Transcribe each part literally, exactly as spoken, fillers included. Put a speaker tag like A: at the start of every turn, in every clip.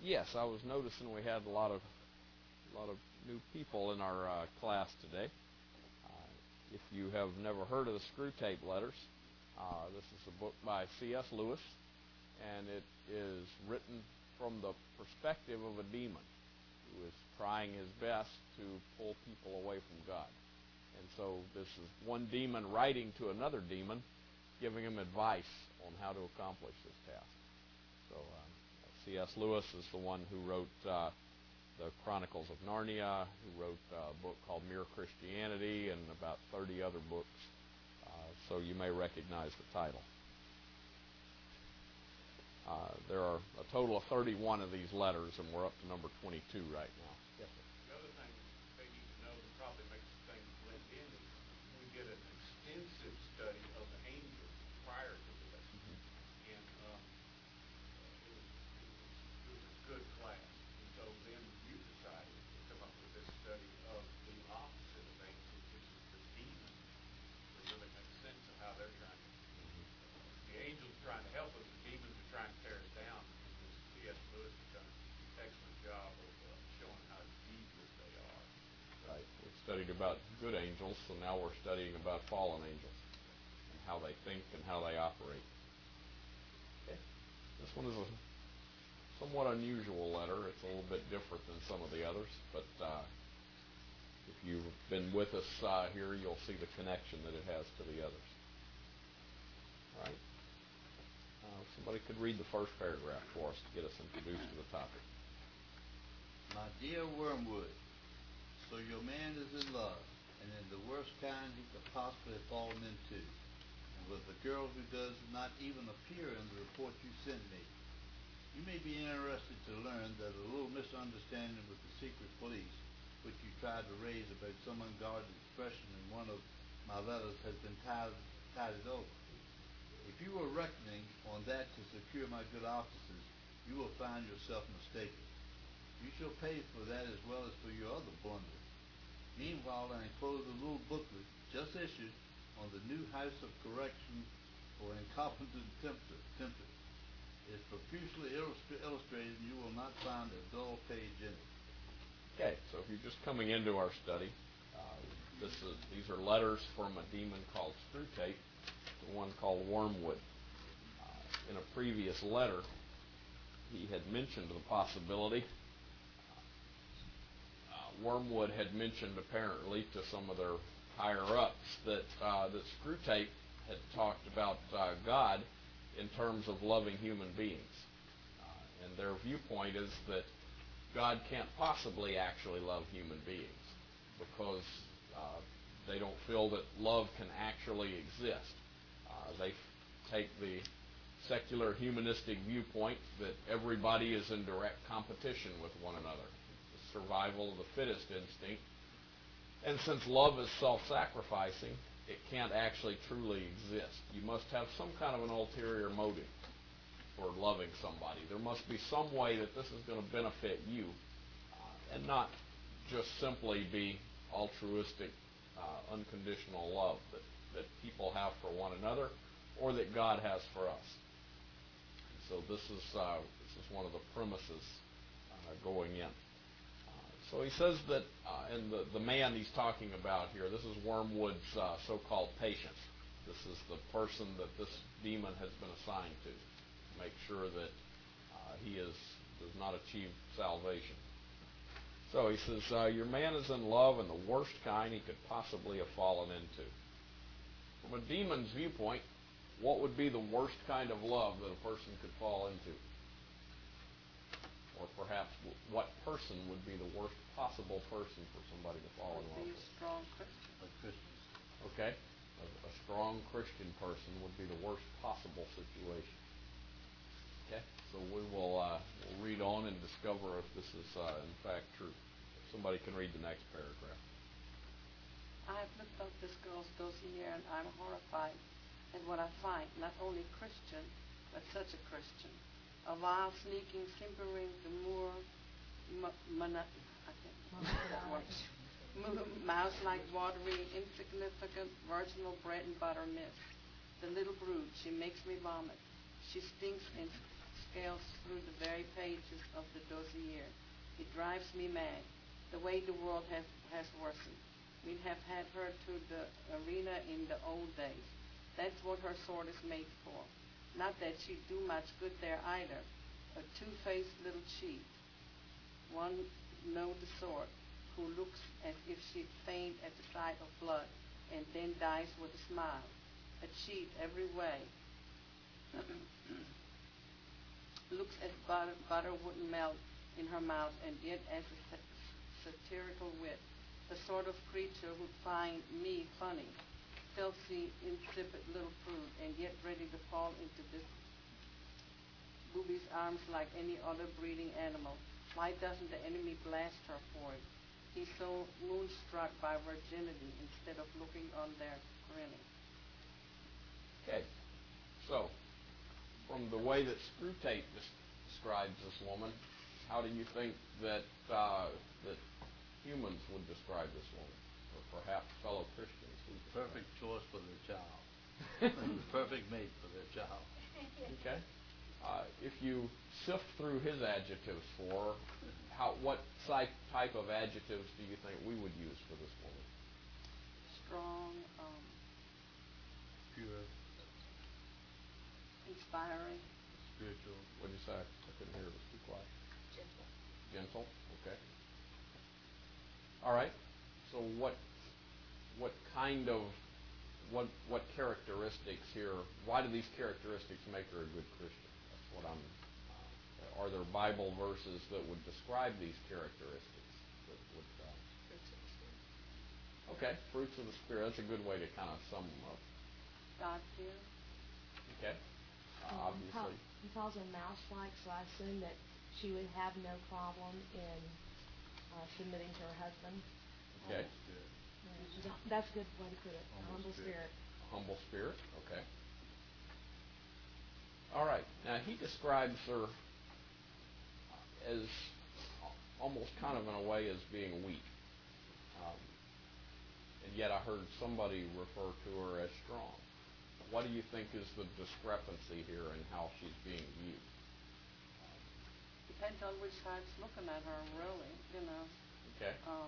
A: yes, I was noticing we had a lot of a lot of new people in our uh, class today. Uh, if you have never heard of the Screwtape Letters, uh, this is a book by C S Lewis, and it is written from the perspective of a demon who is trying his best to pull people away from God. And so this is one demon writing to another demon, giving him advice on how to accomplish this task. So um, C S Lewis is the one who wrote uh, the Chronicles of Narnia, who wrote uh, a book called Mere Christianity, and about thirty other books. Uh, so you may recognize the title. Uh, there are a total of thirty-one of these letters, and we're up to number twenty-two right now. Yes, sir.
B: The other thing they need to know that probably makes things blend in is we did an extensive study of the angels prior to this, mm-hmm. and um, it, was, it, was, it was a good class. And so then you decided to come up with this study of the opposite of angels, which is the demons, to really make sense of how they're trying to. Mm-hmm. Uh, the angels are trying to help us. The demons are trying to tear us down. C S Lewis has done an excellent job of uh, showing how devious they are.
A: Right. We've studied about good angels, so now we're studying about fallen angels and how they think and how they operate. Okay. This one is a somewhat unusual letter. It's a little bit different than some of the others, but uh, if you've been with us uh, here, you'll see the connection that it has to the others. All right. Uh, somebody could read the first paragraph for us to get us introduced to the topic.
C: My dear Wormwood, so your man is in love, and in the worst kind he could possibly have fallen into, and with a girl who does not even appear in the report you sent me. You may be interested to learn that a little misunderstanding with the secret police, which you tried to raise about some unguarded expression in one of my letters, has been tided, tided over. If you were reckoning on that to secure my good offices, you will find yourself mistaken. You shall pay for that as well as for your other blunder. Meanwhile, I enclose a little booklet just issued on the new House of Correction for incompetent tempter. tempter. It's profusely illustra- illustrated, and you will not find a dull page in it.
A: Okay, so if you're just coming into our study, uh, this is, these are letters from a demon called Screwtape, the one called Wormwood. Uh, in a previous letter, he had mentioned the possibility. Uh, Wormwood had mentioned apparently to some of their higher-ups that uh, that Screwtape had talked about uh, God in terms of loving human beings. Uh, and their viewpoint is that God can't possibly actually love human beings because uh, they don't feel that love can actually exist. Uh, they f- take the secular humanistic viewpoint that everybody is in direct competition with one another. The survival of the fittest instinct. And since love is self-sacrificing, it can't actually truly exist. You must have some kind of an ulterior motive for loving somebody. There must be some way that this is going to benefit you uh, and not just simply be altruistic, uh, unconditional love that, that people have for one another or that God has for us. So this is uh, this is one of the premises uh, going in. Uh, so he says that, uh, and the, the man he's talking about here, this is Wormwood's uh, so-called patient. This is the person that this demon has been assigned to, to make sure that uh, he is does not achieve salvation. So he says, uh, your man is in love in the worst kind he could possibly have fallen into. From a demon's viewpoint, what would be the worst kind of love that a person could fall into? Or perhaps what person would be the worst possible person for somebody to fall in love with?
D: Be a strong Christian.
C: A Christian.
A: Okay. A, a strong Christian person would be the worst possible situation. Okay. So we will uh, we'll read on and discover if this is uh, in fact true. Somebody can read the next paragraph.
D: I've looked up this girl's dossier and I'm horrified at what I find. Not only Christian, but such a Christian. A vile, sneaking, simpering, demure, m- mon- I think that works. Mouse-like, watery, insignificant, virginal bread and butter miss. The little brood, she makes me vomit. She stinks and scales through the very pages of the dossier. It drives me mad, the way the world has, has worsened. We'd have had her to the arena in the old days. That's what her sword is made for. Not that she'd do much good there either. A two-faced little cheat. One know the sort, who looks as if she'd faint at the sight of blood, and then dies with a smile. A cheat every way. Looks as butter, butter wouldn't melt in her mouth, and yet as a sa- satirical wit. The sort of creature who'd find me funny. Filthy, insipid little prude, and yet ready to fall into this booby's arms like any other breeding animal. Why doesn't the enemy blast her for it? He's so moonstruck by virginity instead of looking on there grinning.
A: Okay, so from the way that Screwtape des- describes this woman, how do you think that uh, that humans would describe this woman, or perhaps fellow Christians? Would describe
C: Perfect choice for their child. Perfect mate for their child.
A: Okay. Uh, if you sift through his adjectives for how, what type type of adjectives do you think we would use for this woman?
D: Strong, um,
C: Pure,
D: inspiring,
C: spiritual.
A: What did you say? I couldn't hear. It was too quiet.
E: Gentle.
A: Gentle. Okay. All right. So what what kind of what what characteristics here? Why do these characteristics make her a good Christian? That's what I'm. Uh, are there Bible verses that would describe these characteristics? That would, uh,
E: Fruits of the Spirit.
A: okay, fruits of the Spirit. That's a good way to kind of sum them up.
D: God-fearing.
A: Okay. Uh,
F: Um, he call-
A: obviously.
F: he calls her mouse-like, so I assume that she would have no problem in uh, submitting to her husband.
A: Okay.
C: Spirit.
F: Yeah, she's a- that's a good way to put it.
C: Humble
F: Humble
C: spirit.
F: spirit.
A: Humble spirit. Okay. All right. Now he describes her as almost kind of in a way as being weak, um, and yet I heard somebody refer to her as strong. What do you think is the discrepancy here in how she's being viewed?
D: Depends on which side's looking at her, really, you know.
A: Okay.
D: Um,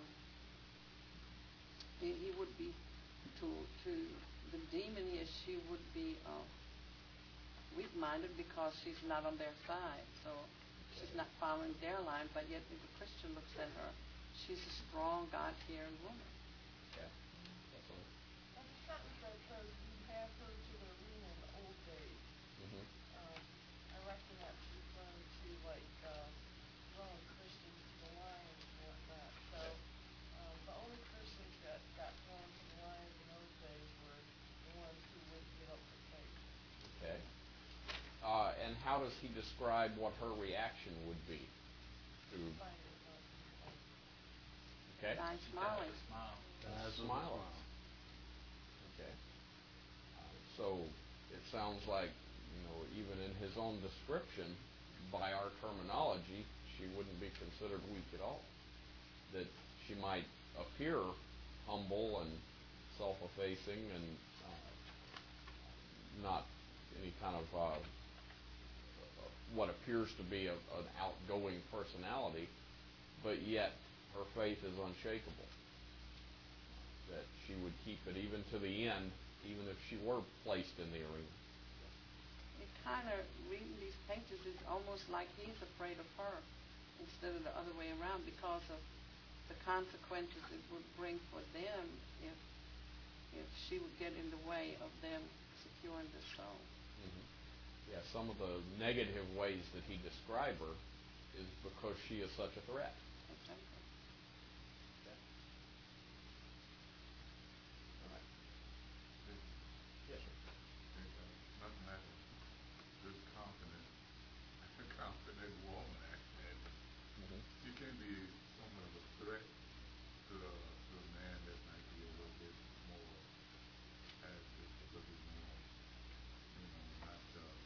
D: he, he would be, to to the demon is she would be uh, weak-minded because she's not on their side, so she's not following their line, but yet if the Christian looks at her, she's a strong, God-fearing woman.
A: Okay. Excellent.
E: And the sentence that says, "We have her to the arena in the old days,"
A: Mm-hmm.
E: um, I reckon that's referring to like uh, throwing Christians to the lions and whatnot. So um, the only Christians that got thrown to the lions in those days were the ones who wouldn't give up the faith.
A: Okay. Uh, and how does he describe what her reaction would be to?
E: Find it not to be funny.
A: Okay.
D: Die smiling.
C: Smile.
A: That's
C: Eyes with a
A: smile.
C: smile.
A: Okay. Uh, so it sounds like, you know, even in his own description, by our terminology, she wouldn't be considered weak at all. That she might appear humble and self-effacing and uh, not any kind of uh, what appears to be a, an outgoing personality, but yet her faith is unshakable. That she would keep it even to the end, even if she were placed in the arena.
D: It kind of, reading these pages, is almost like he's afraid of her instead of the other way around because of the consequences it would bring for them if if she would get in the way of them securing the soul.
A: Mm-hmm. Yeah, some of the negative ways that he described her is because she is such a threat.
D: Exactly.
A: Okay. All right. Yes, sir.
G: Nothing like a good, confident, confident woman, actually.
A: Mm-hmm.
G: She can be somewhat of a threat to a, to a man that might be a little bit more passive, a little bit more, you know, not, uh,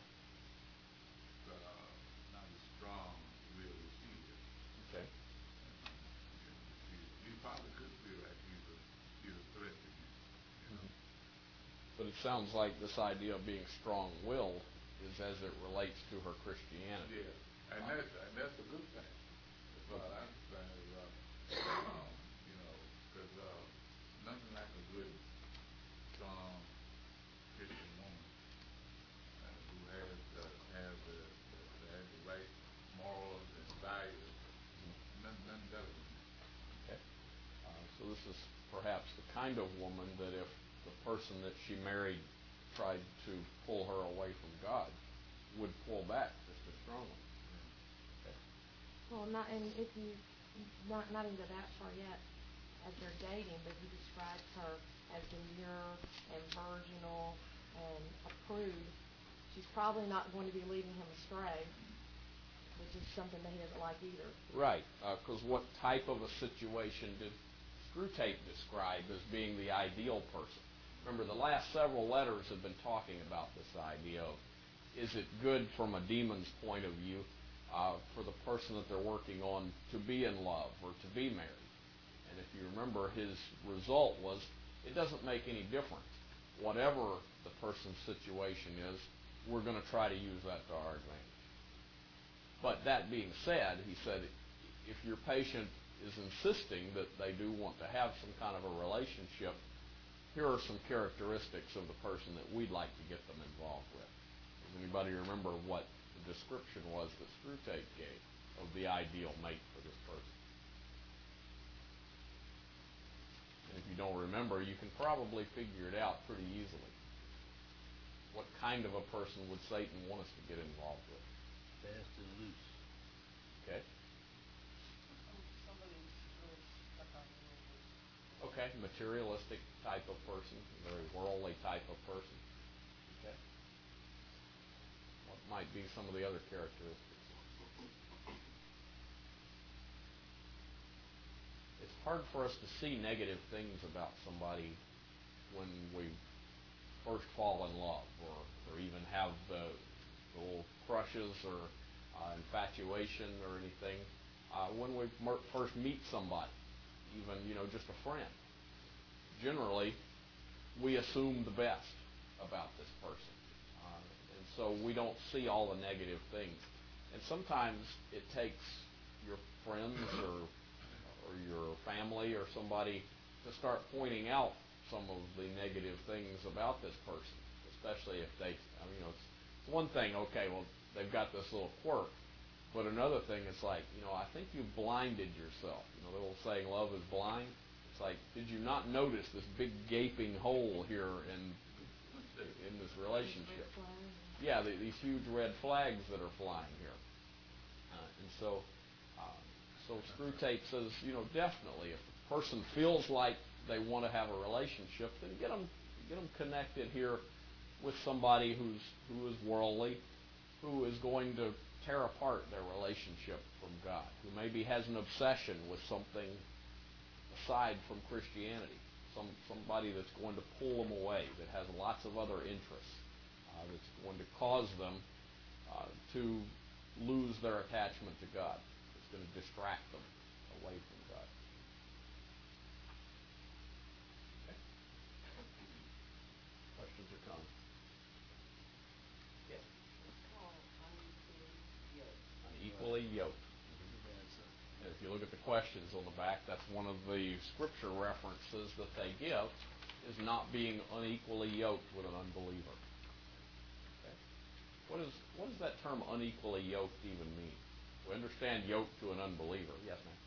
G: uh, not as strong will as she is.
A: Okay.
G: You know, you know, he, he probably could feel like he's a, he's a threat to him, you know.
A: Mm-hmm. But it sounds like this idea of being strong-willed is as it relates to her Christianity.
G: Yeah, and that's, and that's a good thing. As far as I understand it, uh, you know, because uh, nothing like a good, strong Christian woman uh, who has uh, has the has the right morals and values. Nothing, nothing better than that.
A: Okay. Uh, so this is perhaps the kind of woman that if the person that she married tried to pull her away from God, would pull back just as strongly. Okay.
F: Well, not, and if you, not, not into that far yet, as they're dating, but he describes her as demure and virginal and a prude, she's probably not going to be leading him astray, which is something that he doesn't like either.
A: Right, because uh, what type of a situation did Screwtape describe as being the ideal person? Remember, the last several letters have been talking about this idea of, is it good from a demon's point of view uh, for the person that they're working on to be in love or to be married? And if you remember, his result was, it doesn't make any difference. Whatever the person's situation is, we're going to try to use that to our advantage. But that being said, he said, if your patient is insisting that they do want to have some kind of a relationship, here are some characteristics of the person that we'd like to get them involved with. Does anybody remember what the description was that Screwtape gave of the ideal mate for this person? And if you don't remember, you can probably figure it out pretty easily. What kind of a person would Satan want us to get involved with?
C: Fast and loose.
A: Okay.
E: Somebody who's really stuck on the edges.
A: Okay, materialistic type of person, very worldly type of person. Okay. What might be some of the other characteristics? It's hard for us to see negative things about somebody when we first fall in love, or, or even have the, the little crushes or uh, infatuation or anything. Uh, when we mer- first meet somebody, even, you know, just a friend, generally, we assume the best about this person. Uh, and so we don't see all the negative things. And sometimes it takes your friends or, or your family or somebody to start pointing out some of the negative things about this person, especially if they, I mean, you know, it's one thing, okay, well, they've got this little quirk, but another thing is like, you know, I think you've blinded yourself. You know, the old saying, love is blind. It's like, did you not notice this big gaping hole here in in this relationship? Yeah, the, these huge red flags that are flying here. Uh, and so, uh, so Screwtape says, you know, definitely, if a person feels like they want to have a relationship, then get them get them connected here with somebody who's who is worldly, who is going to tear apart their relationship from God, who maybe has an obsession with something aside from Christianity, some somebody that's going to pull them away, that has lots of other interests, uh, that's going to cause them uh, to lose their attachment to God. It's going to distract them away from God. Okay. Questions or comments? Yes.
D: It's called unequally yoked.
A: Unequally yoked. And if you look at the questions on the back, that's one of the scripture references that they give, is not being unequally yoked with an unbeliever. Okay. What is what does that term unequally yoked even mean? We understand yoked to an unbeliever. Yes, ma'am.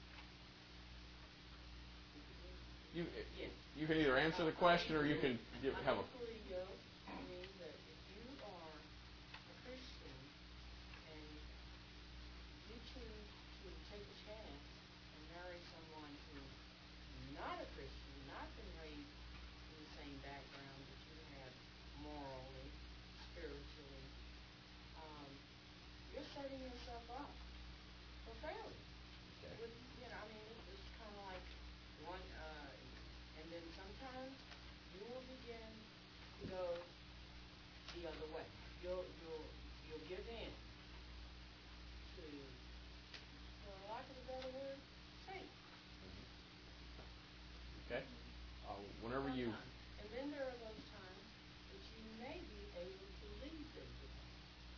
A: You
H: Yes.
A: you can either answer the question or you can give, have a.
H: Unequally yoked means that if you are a Christian and you choose to take a chance and marry someone who's not a Christian, not been raised in the same background that you have morally, spiritually, um, you're setting yourself up for failure.
A: Okay.
H: With, you know, I mean, it's, it's kind of like one, uh, and then sometimes you will begin to go the other way. You'll, you'll, you'll give in to, for lack of a better word, Satan.
A: Okay. Uh, whenever you.
H: Sometimes. And then there are those times that you may be able to lead them to that.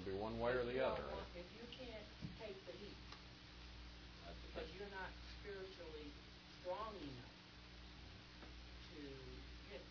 A: going to be one way or the
H: If you
A: other.
H: don't want- If you can't take the heat,
A: That's the
H: because
A: thing.
H: you're not spiritually strong enough to get,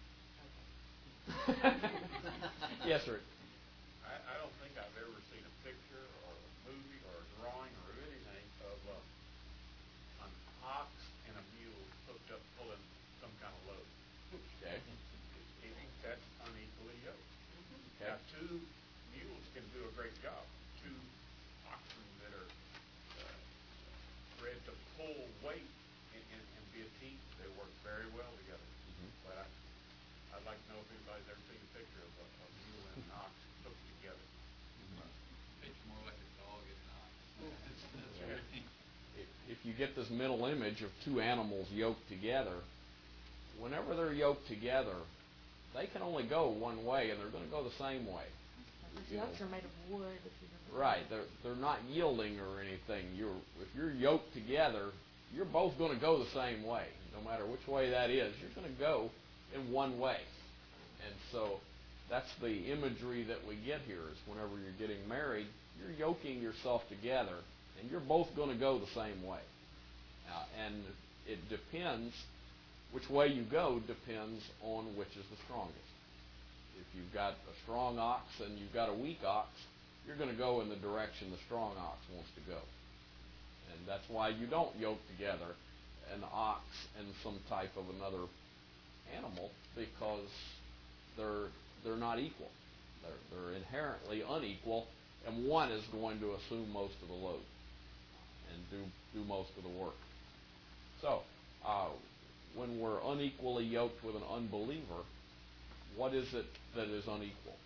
H: okay.
A: Yes, sir.
B: I, I don't think I've ever seen a picture or a movie or a drawing or anything of uh, an ox and a mule hooked up pulling some kind of load.
A: Okay.
B: It, it, that's unequally yoked.
A: Okay.
B: Now, two mules can do a great job. Two oxen that are uh, bred to pull weight and, and, and be a team, they work very well together.
A: Mhm.
B: But I, I'd like to know if anybody's ever seen a picture of a, a mule and an ox hooked together.
G: It's more like a dog and an ox. That's
A: Yeah.
G: right.
A: If, if you get this mental image of two animals yoked together, whenever they're yoked together, they can only go one way, and they're going to go the same way.
F: The yokes are made of wood. If you
A: Right. They're they're not yielding or anything. You're if you're yoked together, you're both going to go the same way, no matter which way that is. You're going to go in one way, and so that's the imagery that we get here. Is whenever you're getting married, you're yoking yourself together, and you're both going to go the same way. Uh, and it depends. Which way you go depends on which is the strongest. If you've got a strong ox and you've got a weak ox, you're going to go in the direction the strong ox wants to go. And that's why you don't yoke together an ox and some type of another animal, because they're they're not equal. They're, they're inherently unequal, and one is going to assume most of the load and do, do most of the work. So, uh, when we're unequally yoked with an unbeliever, what is it that is unequal?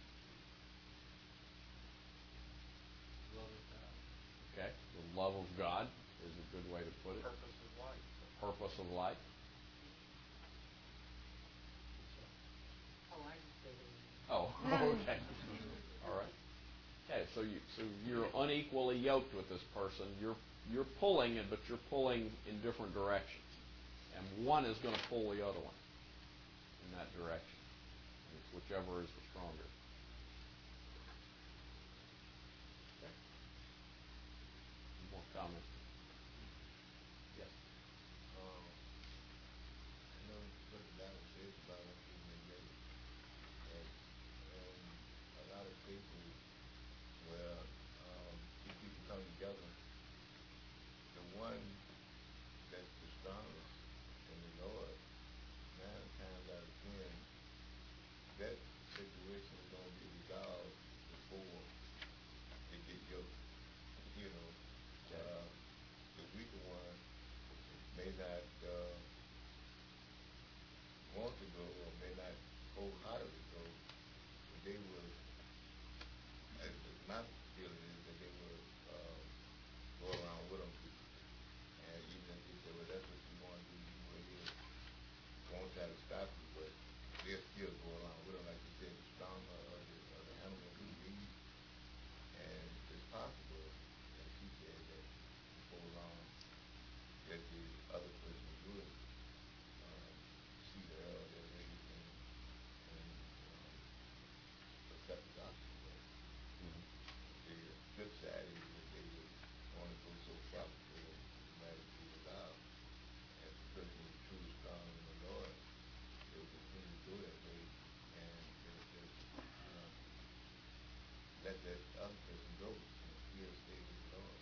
C: Love of God.
A: Okay, the love of God is a good way to put it.
B: Purpose of life.
A: The purpose of life.
H: Oh, I can say that.
A: Oh, okay. All right. Okay, so you so you're unequally yoked with this person. You're you're pulling it, but you're pulling in different directions, and one is going to pull the other one in that direction. And it's whichever is the stronger. Okay. Any more comments? Yes.
I: Um, I know what the Bible says about us being related, and, and a lot of cases where um, two people come together, the one that's the strongest in the Lord, nine times out of ten, that situation is going to be resolved before they get yoked. You know, uh, the weaker one may not uh, want to go or may not wholeheartedly go, but they will, as as my feeling is that they will uh, go around with them too. And even if they say, well, that's what you want to do, you go ahead, won't try to stop you, but they'll still go along with them. Like you said, the stronger of the, of the animal do lead. And it's possible, as she said, that before long, that the other person would um, see the error of their ways and, and um, accept the gospel. But the flip side is that they would want to go so far before the matter be resolved. And the person who's truly strong in the Lord, they will continue to go that way, and they'll just, you know, let that other person go and still stay with the Lord.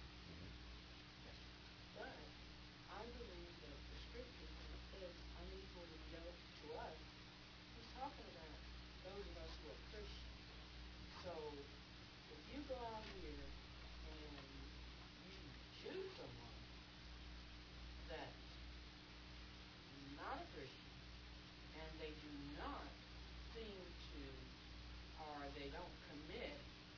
H: But I believe that the scripture, when it says unequally yoked to us, he's talking about those of us who are Christians. So if you go out here and you choose someone that's not a Christian, and they do not seem to, or they don't commit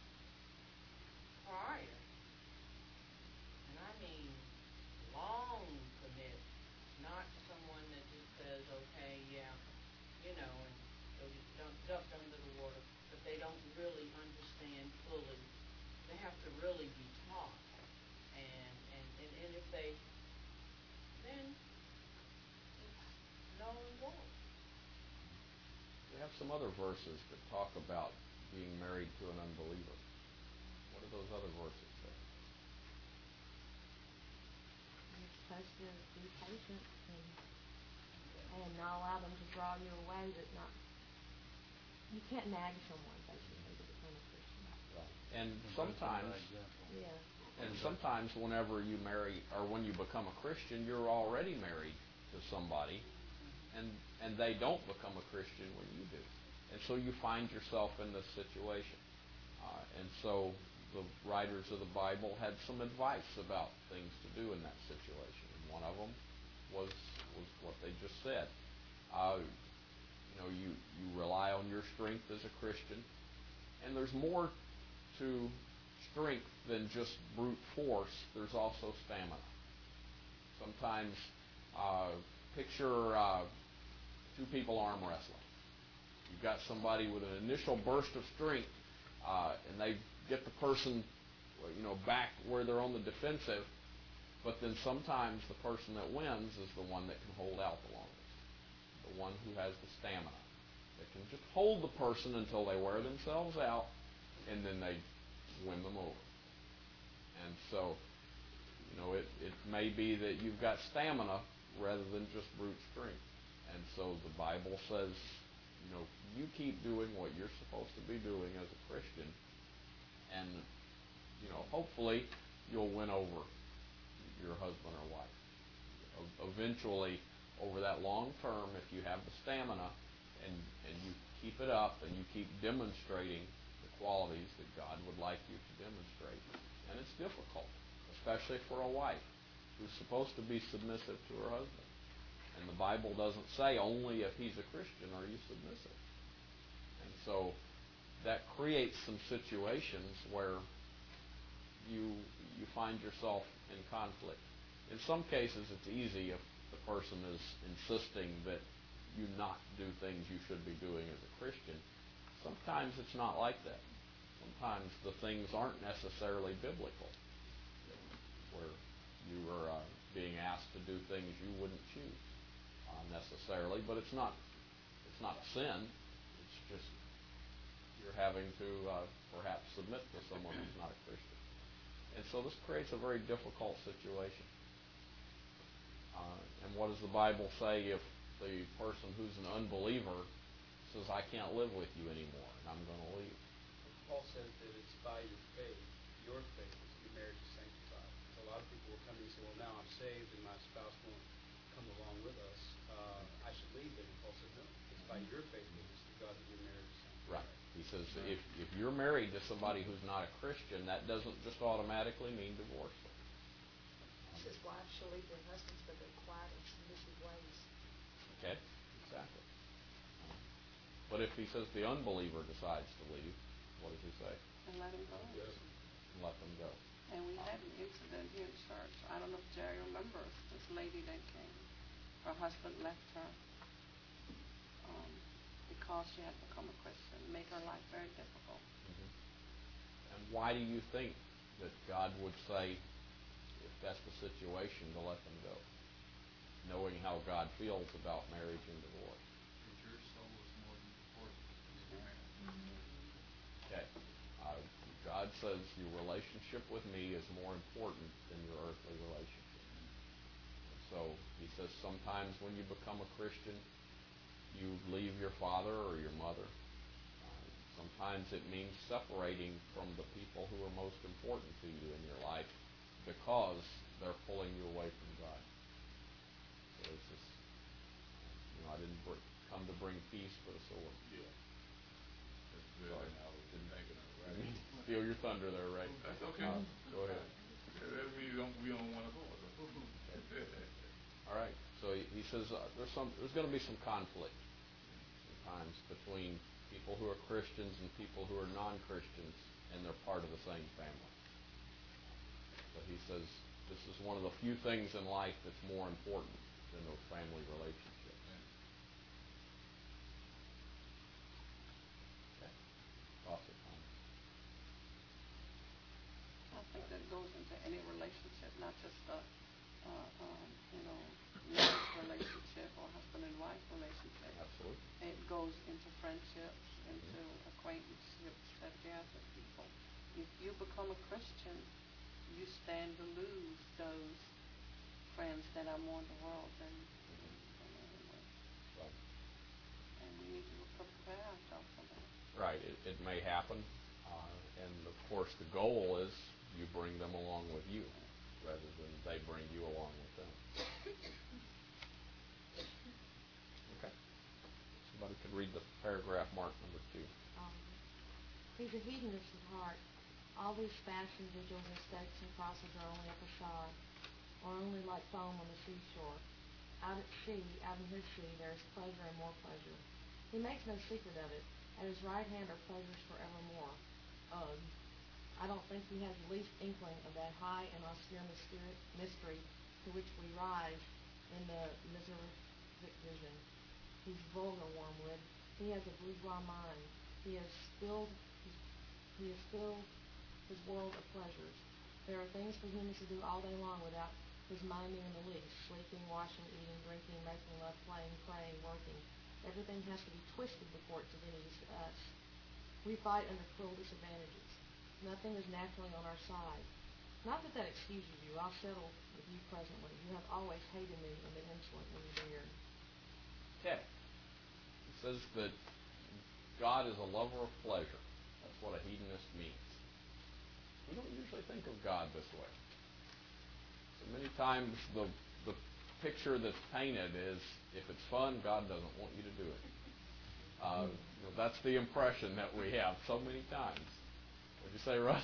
H: prior, and I mean long commit, not someone that just says, okay, yeah, you know, and they'll get dumped, ducked under the water, but they don't really understand fully. They have to really be taught. And, and, and, and if they, then it's null and void.
A: We have some other verses that talk about being married to an unbeliever? What do those other verses say?
F: You're supposed to be patient and, and not allow them to draw you away, but not, you can't nag someone, basically, to become a Christian.
A: Right. And sometimes,
F: Yeah.
A: and sometimes whenever you marry, or when you become a Christian, you're already married to somebody, and and they don't become a Christian when you do. And so you find yourself in this situation. Uh, and so the writers of the Bible had some advice about things to do in that situation. And one of them was was what they just said. Uh, you know, you, you rely on your strength as a Christian. And there's more to strength than just brute force. There's also stamina. Sometimes, uh, picture uh, two people arm wrestling. You've got somebody with an initial burst of strength, uh, and they get the person, you know, back where they're on the defensive. But then sometimes the person that wins is the one that can hold out the longest, the one who has the stamina. They can just hold the person until they wear themselves out, and then they win them over. And so, you know, it, it may be that you've got stamina rather than just brute strength. And so the Bible says, you know, you keep doing what you're supposed to be doing as a Christian, and, you know, hopefully you'll win over your husband or wife. Eventually, over that long term, if you have the stamina and, and you keep it up and you keep demonstrating the qualities that God would like you to demonstrate, and it's difficult, especially for a wife who's supposed to be submissive to her husband. And the Bible doesn't say only if he's a Christian are you submissive. And so that creates some situations where you you find yourself in conflict. In some cases, it's easy if the person is insisting that you not do things you should be doing as a Christian. Sometimes it's not like that. Sometimes the things aren't necessarily biblical, where you are uh, being asked to do things you wouldn't choose uh, necessarily, but it's not it's not a sin. It's just you're having to uh, perhaps submit to someone who's not a Christian. And so this creates a very difficult situation. Uh, and what does the Bible say if the person who's an unbeliever says, I can't live with you anymore, and I'm going to leave?
J: Paul says that it's by your faith, your faith, that your marriage is sanctified. So a lot of people will come to you and say, well, now I'm saved and my spouse won't come along with us. Uh, I should leave them. And Paul says, no, it's by your faithfulness to God that your marriage is sanctified.
A: Right. He says if, if you're married to somebody who's not a Christian, that doesn't just automatically mean divorce.
K: He says wives shall leave their husbands for their quiet and submissive ways.
A: Okay, exactly. Um, but if he says the unbeliever decides to leave, what does he say?
D: And let him go.
A: And let them go.
D: And we had an incident here in church. I don't know if Jerry remembers this lady that came. Her husband left her um, because she had become a Christian. Made her life very difficult.
A: Mm-hmm. And why do you think that God would say, if that's the situation, to let them go, knowing how God feels about marriage and divorce?
G: Because your soul is more important than your marriage.
A: Okay. Uh, God says your relationship with me is more important than your earthly relationship. And so he says sometimes when you become a Christian, you leave your father or your mother. Uh, sometimes it means separating from the people who are most important to you in your life because they're pulling you away from God. So it's just, you know, I didn't br- come to bring peace but a sword.
G: Yeah. That's good.
A: Sorry.
G: I was thinking of it,
A: I
G: right?
A: mean, steal your thunder there, Ray.
G: That's okay.
A: Uh, go ahead.
G: Yeah, that means we don't, we don't want to go.
A: All right. So he, he says uh, there's some there's going to be some conflict sometimes between people who are Christians and people who are non-Christians, and they're part of the same family. But he says this is one of the few things in life that's more important than those family relationships. Okay. Thoughts or comments?
D: I think that goes into any relationship, not just the, uh, um, you know, marriage relationship. relationship or husband and wife relationship.
A: Absolutely.
D: It goes into friendships, into acquaintanceships that you have with people. If you become a Christian, you stand to lose those friends that are more in the world than, than anyone.
A: Right.
D: And we need to prepare ourselves for that.
A: Right. It, it may happen. Uh, and, of course, the goal is you bring them along with you rather than they bring you along with them. Okay. Somebody could read the paragraph mark number two.
F: Um, he's a hedonist at heart. All these fashion vigils and stakes and crosses are only a facade, or only like foam on the seashore. Out at sea, out in his sea, there is pleasure and more pleasure. He makes no secret of it. At his right hand are pleasures forevermore. Ugh. I don't think he has the least inkling of that high and austere mystery, mystery to which we rise in the Mizrahic vision. He's vulgar, Wormwood. He has a bourgeois mind. He has spilled his, he has filled his world of pleasures. There are things for humans to do all day long without his minding in the least. Sleeping, washing, eating, drinking, making love, playing, praying, working. Everything has to be twisted before it's of any use to us. We fight under cruel disadvantages. Nothing is naturally on our side. Not that that excuses you. I'll settle with you presently. You have always hated me and been insolent when you dared.
A: Okay. It says that God is a lover of pleasure. That's what a hedonist means. We don't usually think of God this way. So many times the the picture that's painted is, if it's fun, God doesn't want you to do it. Uh, you know, that's the impression that we have so many times. What'd you say, Russ?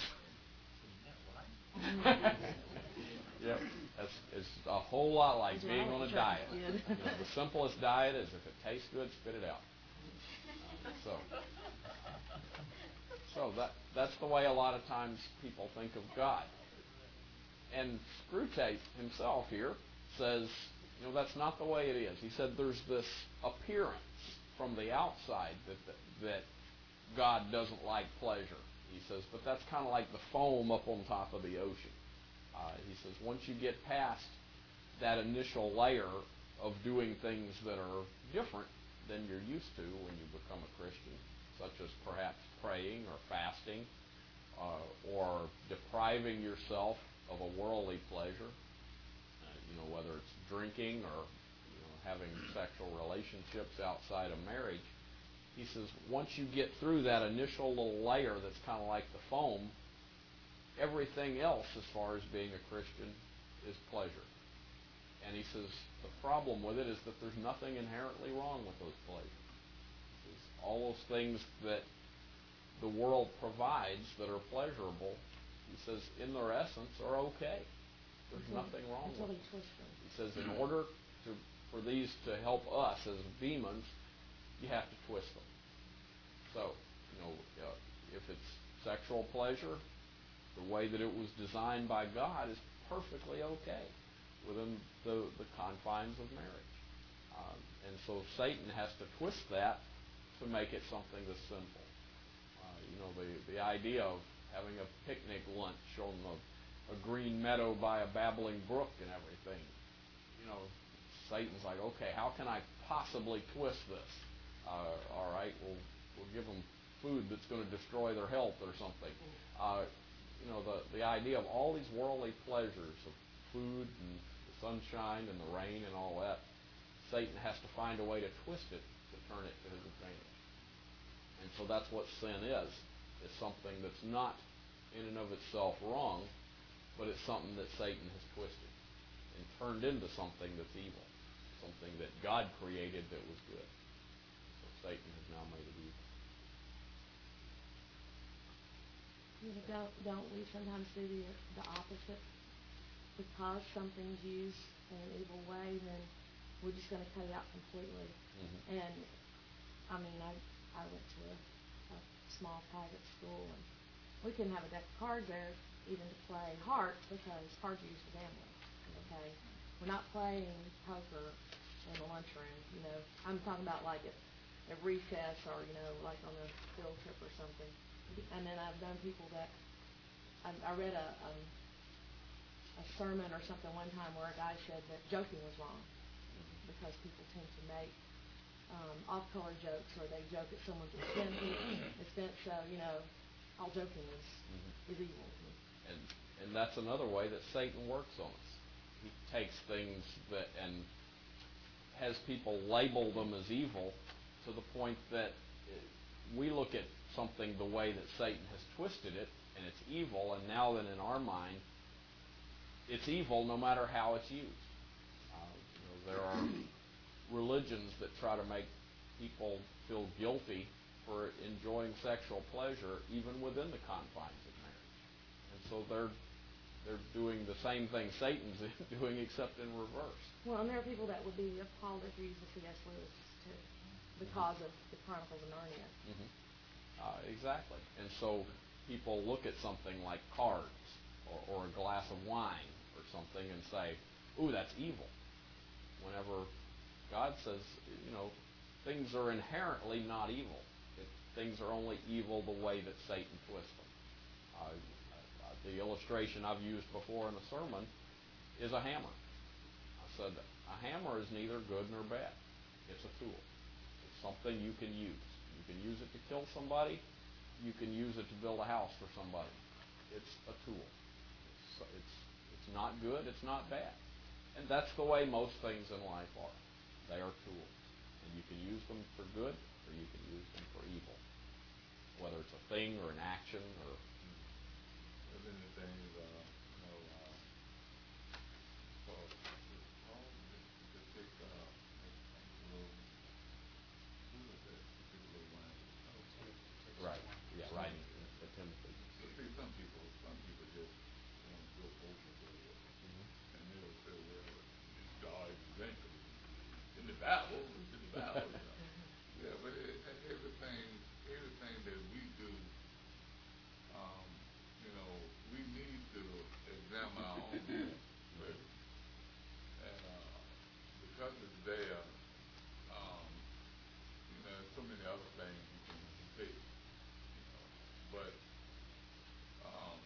A: Yep. That's, it's a whole lot like being on a diet. You know, the simplest diet is, if it tastes good, spit it out. Uh, so, so that that's the way a lot of times people think of God. And Screwtape himself here says, you know, that's not the way it is. He said there's this appearance from the outside that that, that God doesn't like pleasure. He says, but that's kind of like the foam up on top of the ocean. Uh, he says, once you get past that initial layer of doing things that are different than you're used to when you become a Christian, such as perhaps praying or fasting, uh, or depriving yourself of a worldly pleasure, uh, you know, whether it's drinking or, you know, having sexual relationships outside of marriage. He says, once you get through that initial little layer that's kind of like the foam, everything else as far as being a Christian is pleasure. And he says the problem with it is that there's nothing inherently wrong with those pleasures. He says all those things that the world provides that are pleasurable, he says in their essence are okay. There's
F: until,
A: nothing wrong with them.
F: Twist them.
A: He says in order to, for these to help us as demons, you have to twist them. So, you know, uh, if it's sexual pleasure, the way that it was designed by God is perfectly okay within the, the confines of marriage. Um, and so Satan has to twist that to make it something that's sinful. Uh, you know, the, the idea of having a picnic lunch on the, a green meadow by a babbling brook and everything. You know, Satan's like, okay, how can I possibly twist this? Uh, all right, we'll, we'll give them food that's going to destroy their health or something. Uh, you know, the, the idea of all these worldly pleasures of food and the sunshine and the rain and all that, Satan has to find a way to twist it to turn it to his advantage. And so that's what sin is. It's something that's not in and of itself wrong, but it's something that Satan has twisted and turned into something that's evil, something that God created that was good. So Satan has now made it evil.
F: You know, don't don't we sometimes do the the opposite? Because something's used in an evil way, then we're just going to cut it out completely.
A: Mm-hmm.
F: And I mean, I I went to a, a small private school, and we couldn't have a deck of cards there even to play hearts because cards are used for gambling. Okay, we're not playing poker in the lunchroom. You know, I'm talking about like at, at recess or you know like on a field trip or something. And then I've known people that I, I read a um, a sermon or something one time where a guy said that joking was wrong. because people tend to make um, off-color jokes, or they joke at someone's expense. expense so, you know, all joking is,
A: Mhm.
F: is evil.
A: And and that's another way that Satan works on us. He takes things that and has people label them as evil to the point that we look at something the way that Satan has twisted it, and it's evil, and now then in our mind, it's evil no matter how it's used. Uh, you know, there are religions that try to make people feel guilty for enjoying sexual pleasure even within the confines of marriage. And so they're they're doing the same thing Satan's doing, except in reverse.
F: Well, and there are people that would be appalled if you used C S. Lewis too, because mm-hmm. of the Chronicles of Narnia.
A: Mm-hmm. Uh, exactly. And so people look at something like cards or, or a glass of wine or something and say, "Ooh, that's evil." Whenever God says, you know, things are inherently not evil. It, things are only evil the way that Satan twists them. Uh, the illustration I've used before in a sermon is a hammer. I said a hammer is neither good nor bad. It's a tool. It's something you can use. You can use it to kill somebody. You can use it to build a house for somebody. It's a tool. It's, it's, it's not good. It's not bad. And that's the way most things in life are. They are tools. And you can use them for good or you can use them for evil. Whether it's a thing or an action or...
G: There's anything, uh, you know, uh, Paul, Paul to take, uh, a little, who was that? To take a little wine.
J: Oh, Timothy takes
A: Right.
J: wine.
A: Yeah, writing to Timothy.
G: So see, some people, some people just want to go overboard. Mm-hmm. And they'll say, well, God is exemplary. In the Bible, it's in the Bible. You know? Yeah, but it, everything, everything that we do, um, you know, we need to examine our own motives. And uh, because it's there, um, you know, there's so many other things you can take, you know. But um,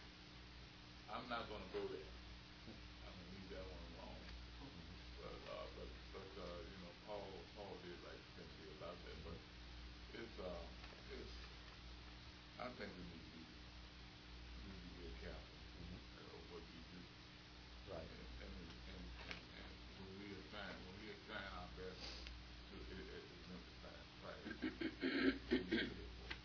G: I'm not going to go there. I'm going to leave that one alone. But, uh, but, but uh, you know, Paul, Paul did write to Timothy about that. But it's, uh, it's, I think we need to be, we need to be careful mm-hmm. of what we do.
A: Right.
G: And, and, and, and, and when we are trying, when we are trying our best to exemplify Christ, we need to look for it.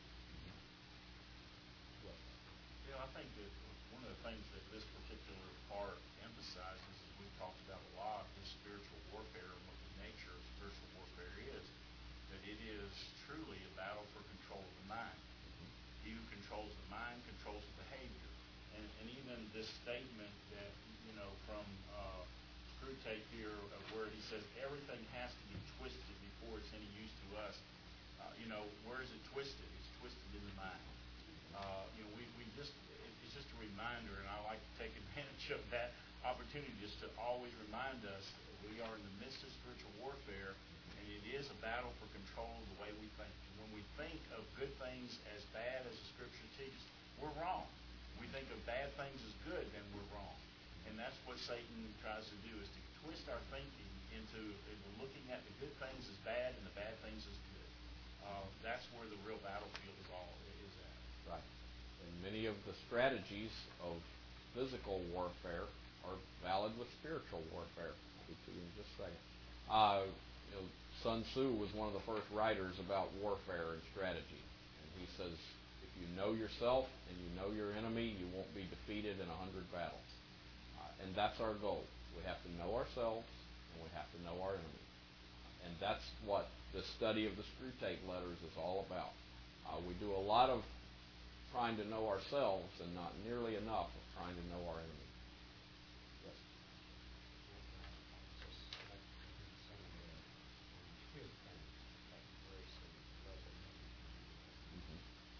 B: You know, I think that one of the things that this particular part emphasizes, as we've talked about a lot, is spiritual warfare and what the nature of spiritual warfare is. That it is truly a battle for control of the mind. He who controls the mind controls the behavior. And, and even this statement that, you know, from uh, Screwtape here, uh, where he says everything has to be twisted before it's any use to us. Uh, you know, where is it twisted? It's twisted in the mind. Uh, you know, we, we just, it, it's just a reminder, and I like to take advantage of that opportunity just to always remind us that we are in the midst of spiritual warfare, and it is a battle for control of the way we think. And when we think of good things as bad as the Scripture teaches, we're wrong. We think of bad things as good, then we're wrong. And that's what Satan tries to do, is to twist our thinking into, into looking at the good things as bad and the bad things as good. Uh, that's where the real battlefield is all is at.
A: Right. And many of the strategies of physical warfare are valid with spiritual warfare. I'll get to you in just a second. Uh, you know, Sun Tzu was one of the first writers about warfare and strategy. And he says, if you know yourself and you know your enemy, you won't be defeated in a hundred battles. Uh, and that's our goal. We have to know ourselves and we have to know our enemy. And that's what the study of the Screwtape letters is all about. Uh, we do a lot of trying to know ourselves and not nearly enough of trying to know our enemy. Yes? Mm-hmm.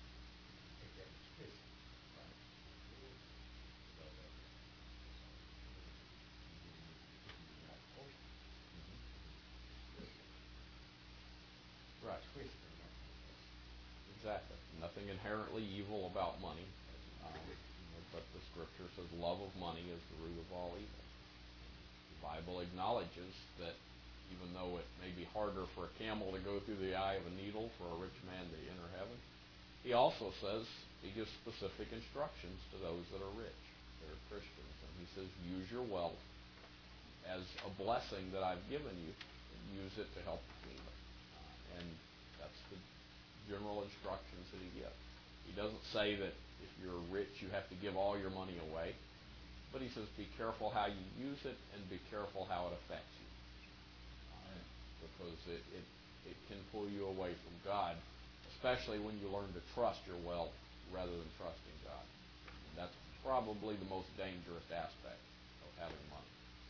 A: Right. Exactly. Nothing inherently evil about money, um, you know, but the Scripture says love of money is the root of all evil. The Bible acknowledges that even though it may be harder for a camel to go through the eye of a needle for a rich man to enter heaven. He also says, he gives specific instructions to those that are rich, that are Christians. And he says, use your wealth as a blessing that I've given you, and use it to help the kingdom. Uh, and that's the general instructions that he gives. He doesn't say that if you're rich, you have to give all your money away. But he says, be careful how you use it, and be careful how it affects you. Uh, because it, it, it can pull you away from God, especially when you learn to trust your wealth rather than trusting God. And that's probably the most dangerous aspect of having money.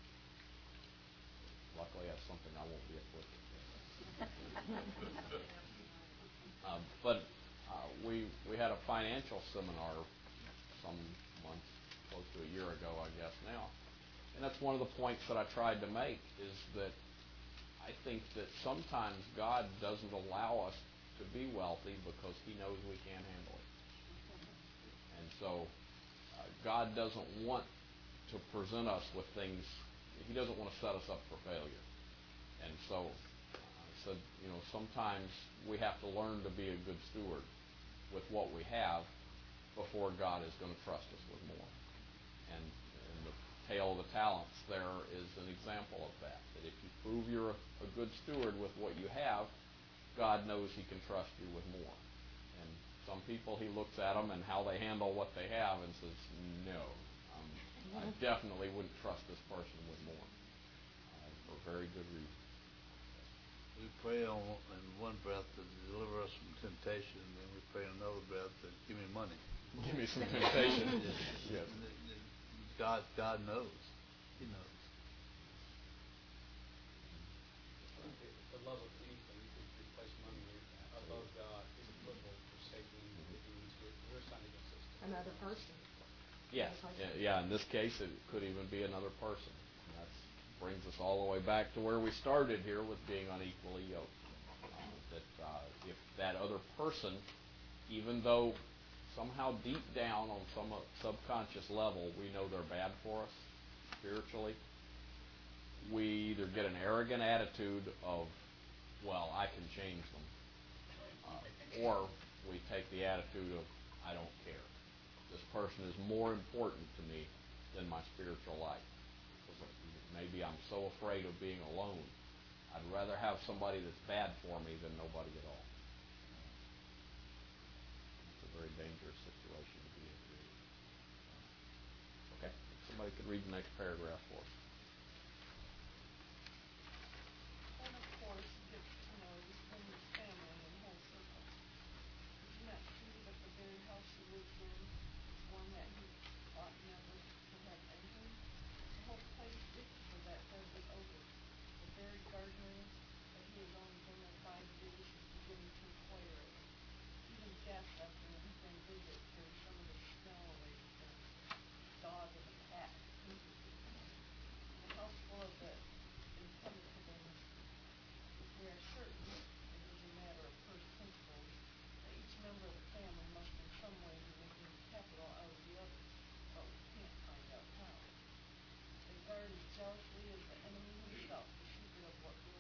A: Luckily, that's something I won't be afflicted with. um, but uh, we we had a financial seminar some months, close to a year ago, I guess now. And that's one of the points that I tried to make, is that I think that sometimes God doesn't allow us to be wealthy because he knows we can't handle it. And so uh, God doesn't want to present us with things, he doesn't want to set us up for failure. And so I said, you know, sometimes we have to learn to be a good steward with what we have before God is going to trust us with more. And, and the tale of the talents there is an example of that. That if you prove you're a, a good steward with what you have, God knows he can trust you with more. And some people, he looks at them and how they handle what they have and says, no, um, I definitely wouldn't trust this person with more, uh, for very good reason.
C: We pray on, in one breath to deliver us from temptation, and then we pray in another breath to give me money.
A: Give me some temptation. Yes.
C: God, God knows. He knows.
J: The love of anything could replace money above God is equivalent for Satan. We're assigned against us.
F: Another person.
A: Yes. Yeah, in this case, it could even be another person. And that brings us all the way back to where we started here with being unequally yoked. Uh, that uh, if that other person, even though somehow deep down on some subconscious level we know they're bad for us spiritually, we either get an arrogant attitude of, well, I can change them, uh, or we take the attitude of, I don't care. This person is more important to me than my spiritual life. Because maybe I'm so afraid of being alone, I'd rather have somebody that's bad for me than nobody at all. It's a very dangerous situation to be in. Okay, if somebody could read the next paragraph for us.
E: And of course, you get to know this woman's family and whole circle. Did you not see that the very house she lives in is one that he ought never to have entered? The whole place reeks of that deadly odor. The very gardener that he has only been there five years is beginning to acquire it. Even guests, after a weekend visit, carry some of the smell away with them. Dog and a cat. A house full of the impenetrables. We are certain, it is a matter of first principles, that each member of the family must in some way be making capital out of the others, but we can't find out how. They guard as jealously as the enemy himself the secret of what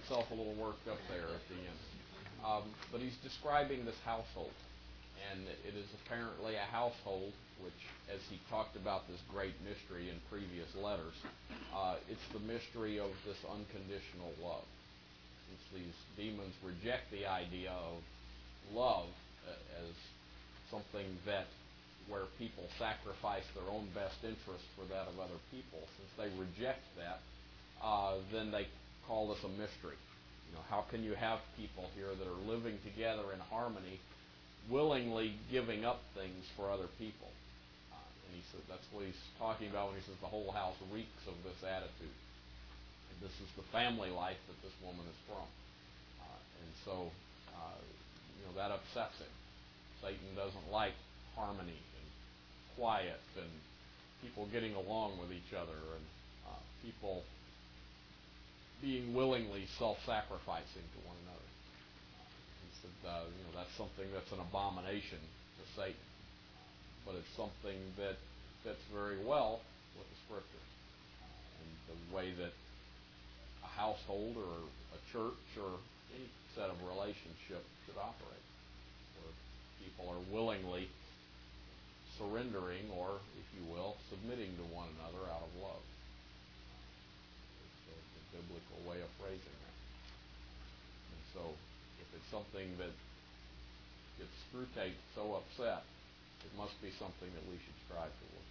A: himself a little worked up there at the end. Um, but he's describing this household. And it is apparently a household which, as he talked about this great mystery in previous letters, uh, it's the mystery of this unconditional love. Since these demons reject the idea of love uh, as something that where people sacrifice their own best interest for that of other people, since they reject that, uh, then they call this a mystery. You know, how can you have people here that are living together in harmony, willingly giving up things for other people? Uh, and he said that's what he's talking about when he says the whole house reeks of this attitude. And this is the family life that this woman is from. Uh, and so, uh, you know, that upsets him. Satan doesn't like harmony and quiet and people getting along with each other and uh, people being willingly self-sacrificing to one another. He said, uh, you know, that's something that's an abomination to Satan. Uh, but it's something that fits very well with the Scriptures. Uh, and the way that a household or a church or any set of relationships should operate, where people are willingly surrendering or, if you will, submitting to one another out of love. It's the, the biblical way of phrasing that. And so, if it's something that gets Screwtape so upset, it must be something that we should strive toward.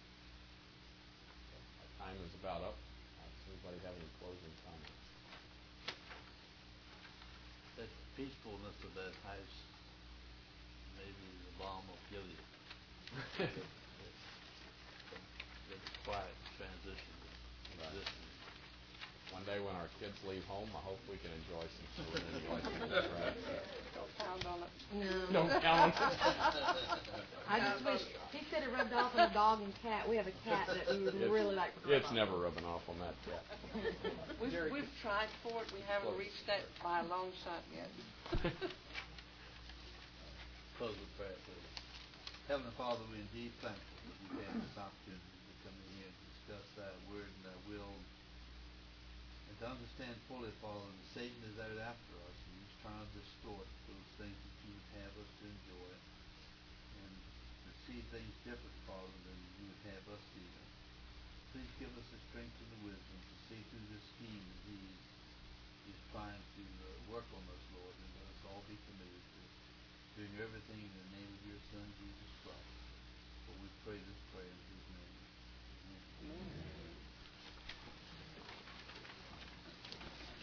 A: So our time is about up. Uh, does anybody have any closing comments?
C: That peacefulness of that house maybe the balm of Gilead. It's a quiet transition to
A: Right.
C: existence.
A: One day when our kids leave home, I hope we can enjoy some serenity like this. Right?
D: Don't pound on it.
F: No.
A: Don't count on it.
F: I just wish, he said it rubbed off on the dog and cat. We have a cat that we would
A: It's-
F: really like to rub
A: It's
F: off.
A: never rubbing off on that cat.
D: We've, we've tried for it. We haven't reached that by a long shot yet.
C: Close with prayer, please. Heavenly Father, we indeed thankful that we've had this opportunity to come in here and discuss thy word and thy will, and to understand fully, Father, that Satan is out after us, and he's trying to distort those things that you would have us to enjoy, and to see things different, Father, than you would have us see them. Please give us the strength and the wisdom to see through this scheme that he is, is trying to uh, work on us, Lord, and let us all be committed to doing everything in the name